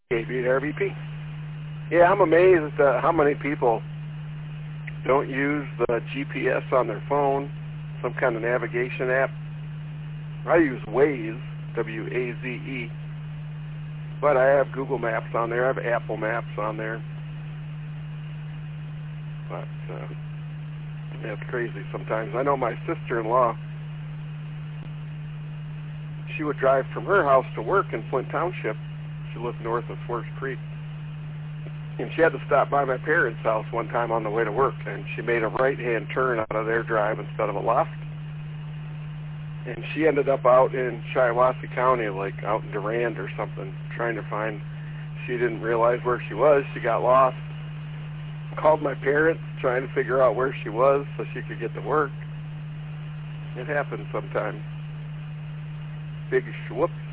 KBRVP. Yeah, I'm amazed at how many people don't use the GPS on their phone, some kind of navigation app. I use Waze, W-A-Z-E, but I have Google Maps on there. I have Apple Maps on there. But yeah, it's crazy sometimes. I know my sister-in-law, she would drive from her house to work in Flint Township. She lived north of Forest Creek. And she had to stop by my parents' house one time on the way to work, and she made a right-hand turn out of their drive instead of a left. And she ended up out in Shiawassee County, like out in Durand or something, trying to find. She didn't realize where she was. She got lost. Called my parents, trying to figure out where she was so she could get to work. It happens sometimes. Big whoops.